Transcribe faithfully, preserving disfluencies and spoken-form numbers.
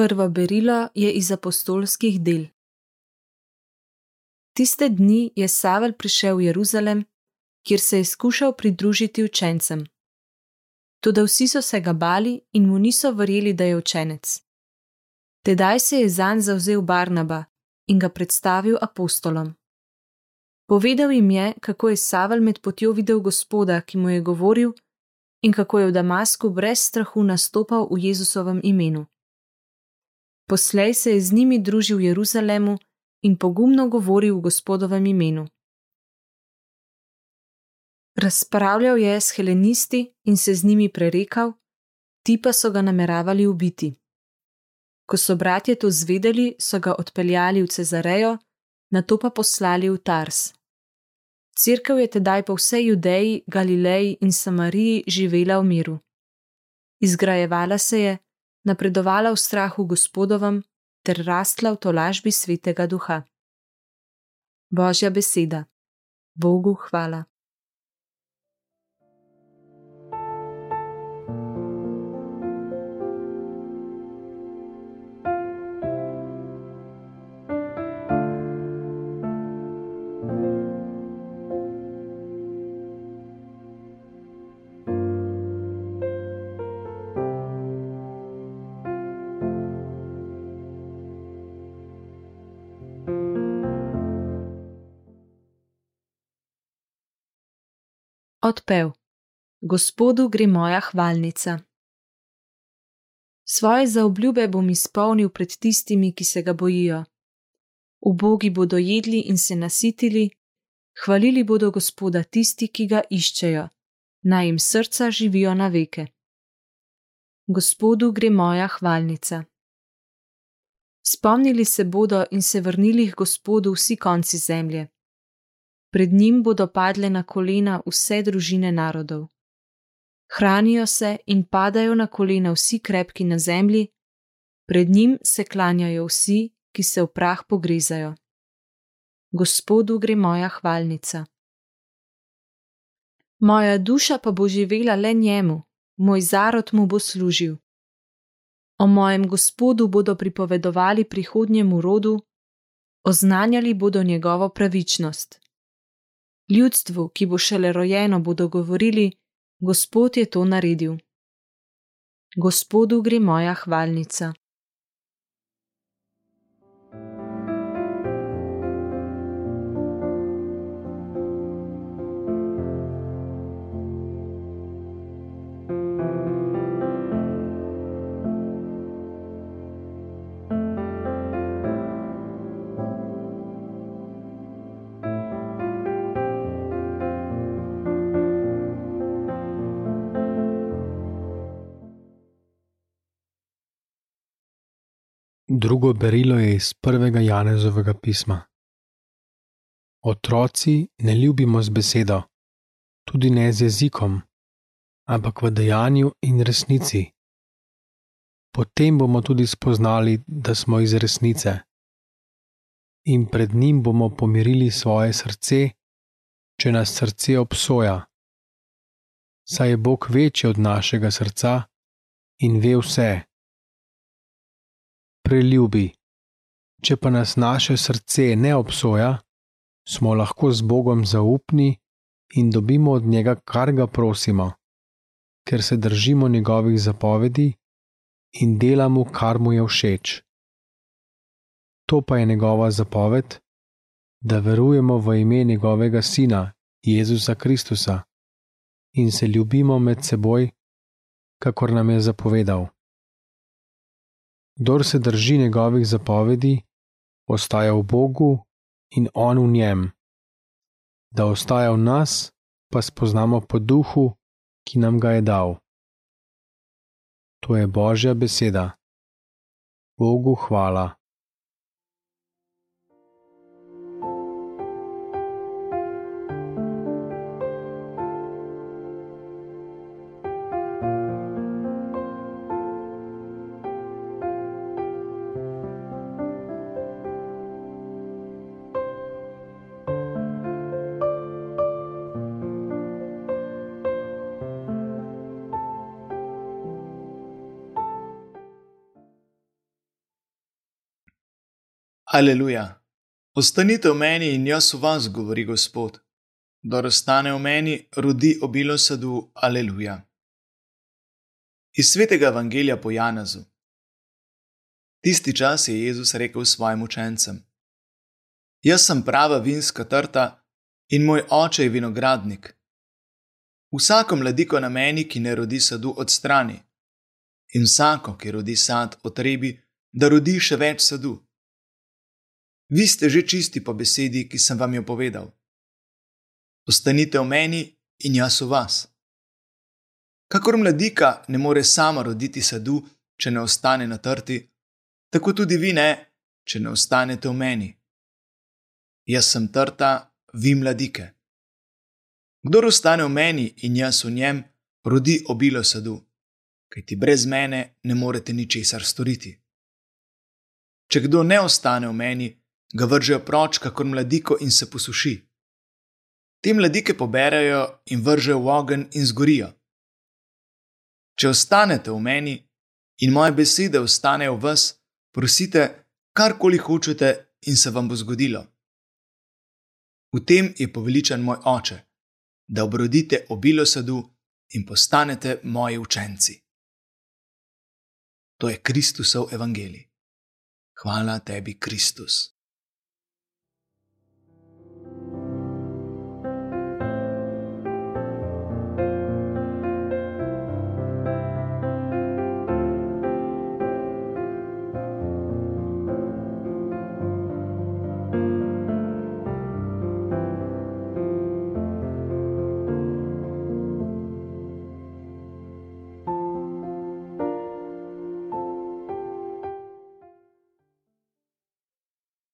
Prvo berilo je iz apostolskih del. Tiste dni je Savel prišel v Jeruzalem, kjer se je skušal pridružiti učencem. Toda vsi so se ga bali in mu niso verjeli, da je učenec. Tedaj se je zanj zavzel Barnaba in ga predstavil apostolom. Povedal jim je, kako je Savel med potjo videl Gospoda, ki mu je govoril, in kako je v Damasku brez strahu nastopal v Jezusovem imenu. Poslej se je z njimi družil v Jeruzalemu in pogumno govoril v Gospodovem imenu. Razpravljal je s helenisti in se z njimi prerekal, ti pa so ga nameravali ubiti. Ko so bratje to zvedeli, so ga odpeljali v Cezarejo, nato pa poslali v Tars. Cerkev je tedaj po vsej Judeji, Galileji in Samariji živela v miru. Izgrajevala se je, napredovala v strahu Gospodovem ter rastla v tolažbi Svetega Duha. Božja beseda. Bogu hvala. Odpev. Gospodu gre moja hvalnica. Svoje zaobljube bom izpolnil pred tistimi, ki se ga bojijo. Ubogi bodo jedli in se nasitili, hvalili bodo Gospoda tisti, ki ga iščejo, naj jim srca živijo na veke. Gospodu gre moja hvalnica. Spomnili se bodo in se vrnili k Gospodu vsi konci zemlje. Pred njim bodo padle na kolena vse družine narodov. Hranijo se in padajo na kolena vsi krepki na zemlji, pred njim se klanjajo vsi, ki se v prah pogrezajo. Gospodu gre moja hvalnica. Moja duša pa bo živela le njemu, moj zarod mu bo služil. O mojem Gospodu bodo pripovedovali prihodnjemu rodu, oznanjali bodo njegovo pravičnost. Ljudstvu, ki bo šele rojeno, bodo govorili, Gospod je to naredil. Gospodu gre moja hvalnica. Drugo berilo je iz prvega Janezovega pisma. Otroci, ne ljubimo z besedo, tudi ne z jezikom, ampak v dejanju in resnici. Potem bomo tudi spoznali, da smo iz resnice. In pred njim bomo pomirili svoje srce, če nas srce obsoja. Saj je Bog večji od našega srca in ve vse. Preljubi, če pa nas naše srce ne obsoja, smo lahko z Bogom zaupni in dobimo od njega, kar ga prosimo, ker se držimo njegovih zapovedi in delamo, kar mu je všeč. To pa je njegova zapoved, da verujemo v ime njegovega Sina, Jezusa Kristusa, in se ljubimo med seboj, kakor nam je zapovedal. Kdor se drži njegovih zapovedi, ostaja v Bogu in on v njem. Da ostaja v nas, pa spoznamo po duhu, ki nam ga je dal. To je Božja beseda. Bogu hvala. Aleluja. Ostanite v meni in jaz v vas, govori Gospod. Kdor ostane v meni, rodi obilo sadu. Aleluja. Iz svetega evangelija po Janezu. Tisti čas je Jezus rekel svojim učencem: Jaz sem prava vinska trta in moj oče je vinogradnik. Vsako mladiko na meni, ki ne rodi sadu, odstrani, in vsako, ki rodi sad, otrebi, da rodi še več sadu. Vi ste že čisti po besedi, ki sem vam jo povedal. Ostanite v meni in jaz v vas. Kakor mladika ne more sama roditi sadu, če ne ostane na trti, tako tudi vi ne, če ne ostanete v meni. Jaz sem trta, vi mladike. Kdor ostane v meni in jaz v njem, rodi obilo sadu, kajti brez mene ne morete ničesar storiti. Če kdo ne ostane v meni, ga vržejo proč kakor mladiko in se posuši. Te mladike poberajo in vržejo v ogenj in zgorijo. Če ostanete v meni in moje besede ostanejo v vas, prosite, karkoli hočete in se vam bo zgodilo. V tem je poveličan moj oče, da obrodite obilo sadu in postanete moji učenci. To je Kristusov evangelij. Hvala tebi, Kristus.